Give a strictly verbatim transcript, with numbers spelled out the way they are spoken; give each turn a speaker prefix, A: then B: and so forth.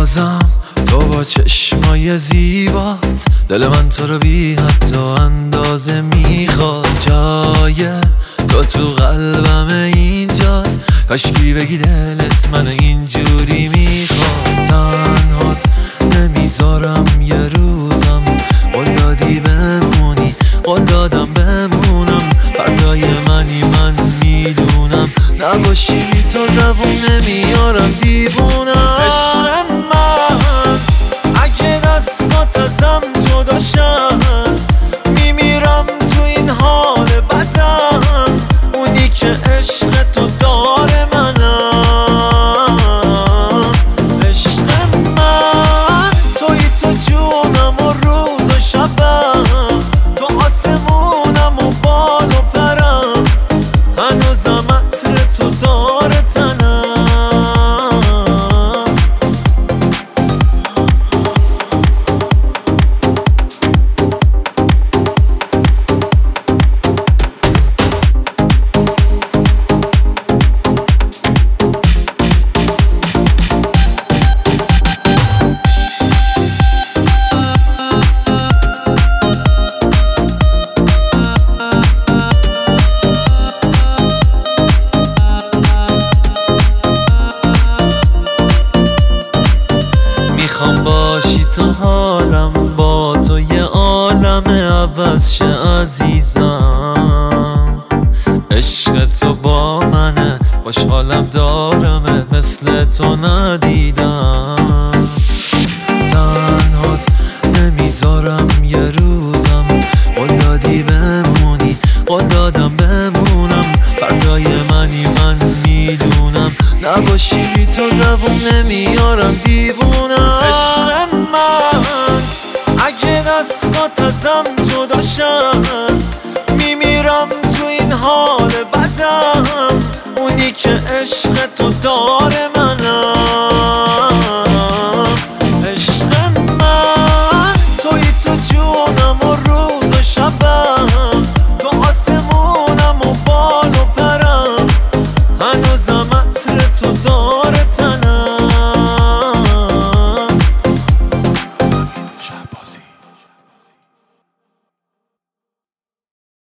A: بازم تو با چشمای زیبات دل من تو رو بی حد و اندازه میخواد. جای تو تو قلبم اینجاست، کاشکی بگی دلت من اینجوری میخواد. تنهات نمیذارم یه روزم، قول دادی بمونی، قول دادم بمونم. فردای منی من میدونم، نباشی تو دوون نمیارم دیوونم. عشق من اگه دستات ازم جداشن، میمیرم تو این حال بدم. اونی که عشق تو داره منم. عشق من توی تو جونم و روز و شبم، تو آسمونم و بال و پرم. هنوزم عطر تو داره تنم. میخوام باشی تا حالم با تو یه عالم عوض شه عزیزم. عشق تو با منه، خوشحالم دارمت، مثل تو ندیدم. تنهات نمیذارم یه روزم، قول دادی بمونی، قول دادم بمونم. فردای منی من میدونم، نباشی تو دوون نمیارم دیوونم. عشق من اگه دستات ازم جداشن، میمیرم تو این حال بدم. اونی که عشق تو داره